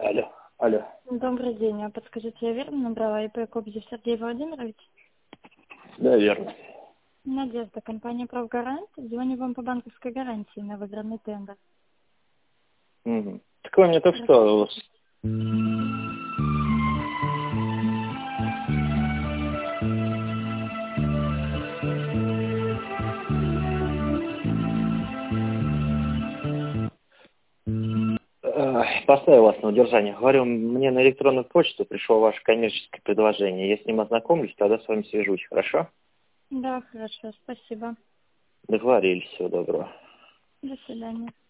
Алло, алло. Добрый день. А подскажите, я верно набрала ИП Кобзев Сергей Владимирович? Да, верно. Надежда, компания «Правгарант». Звоню вам по банковской гарантии на выигранный тендер. Угу. Так вы мне только что... Поставил вас на удержание. Говорю, мне на электронную почту пришло ваше коммерческое предложение. Я с ним ознакомлюсь, тогда с вами свяжусь. Хорошо? Да, хорошо, спасибо. Договорились. Всего доброго. До свидания.